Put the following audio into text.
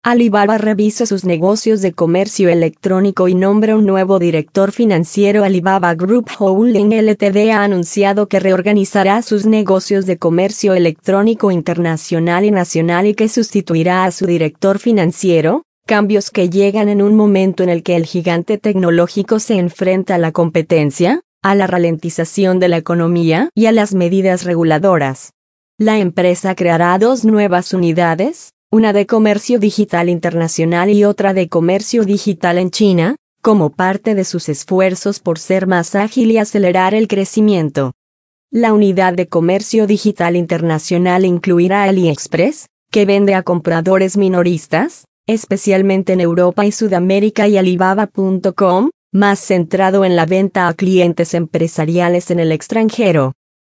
Alibaba revisa sus negocios de comercio electrónico y nombra un nuevo director financiero. Alibaba Group Holding Ltd ha anunciado que reorganizará sus negocios de comercio electrónico internacional y nacional y que sustituirá a su director financiero, cambios que llegan en un momento en el que el gigante tecnológico se enfrenta a la competencia, a la ralentización de la economía y a las medidas reguladoras. La empresa creará dos nuevas unidades, una de comercio digital internacional y otra de comercio digital en China, como parte de sus esfuerzos por ser más ágil y acelerar el crecimiento. La unidad de comercio digital internacional incluirá AliExpress, que vende a compradores minoristas, especialmente en Europa y Sudamérica, y Alibaba.com, más centrado en la venta a clientes empresariales en el extranjero.